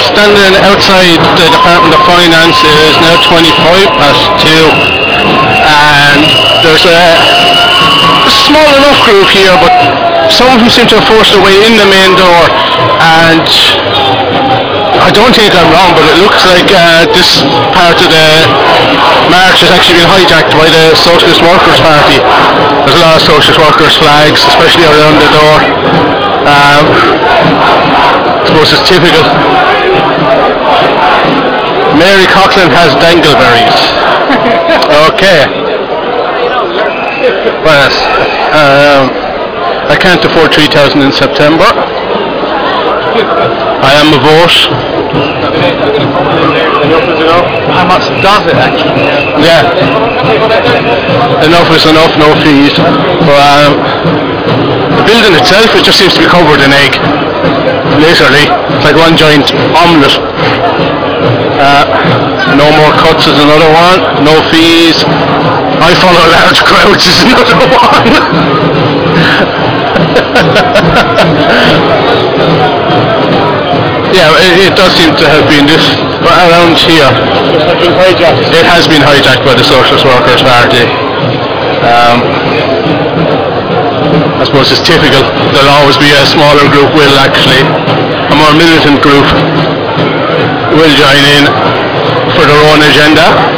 standing outside the Department of Finance. It is now 2, and there's a small enough group here, but some of them seem to have forced their way in the main door, and I don't think I'm wrong, but it looks like this part of the march has actually been hijacked by the Socialist Workers' Party. There's a lot of Socialist Workers' flags, especially around the door. I suppose it's typical. Mary Coughlin has dangleberries. Okay. Well, I can't afford 3,000 in September. I am a vote. How much does it actually? Yeah. Enough is enough, no fees. But the building itself, it just seems to be covered in egg. Literally. It's like one giant omelette. No more cuts is another one. No fees. I follow large crowds is another one. Yeah, it does seem to have been this around here. It has been hijacked by the Socialist Workers' Party. I suppose it's typical. There'll always be a smaller group a more militant group will join in for their own agenda.